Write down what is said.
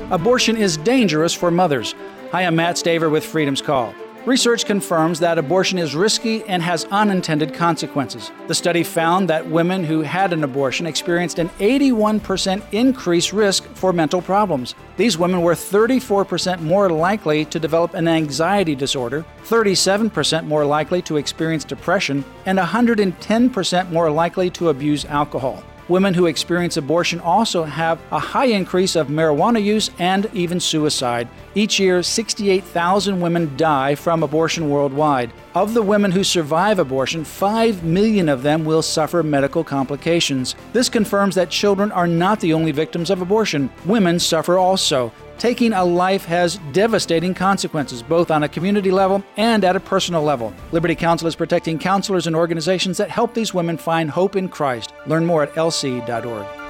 Abortion is dangerous for mothers. Hi, I'm Matt Staver with Freedom's Call. Research confirms that abortion is risky and has unintended consequences. The study found that women who had an abortion experienced an 81% increased risk for mental problems. These women were 34% more likely to develop an anxiety disorder, 37% more likely to experience depression, and 110% more likely to abuse alcohol. Women who experience abortion also have a high increase of marijuana use and even suicide. Each year, 68,000 women die from abortion worldwide. Of the women who survive abortion, 5 million of them will suffer medical complications. This confirms that children are not the only victims of abortion. Women suffer also. Taking a life has devastating consequences, both on a community level and at a personal level. Liberty Counsel is protecting counselors and organizations that help these women find hope in Christ. Learn more at lc.org.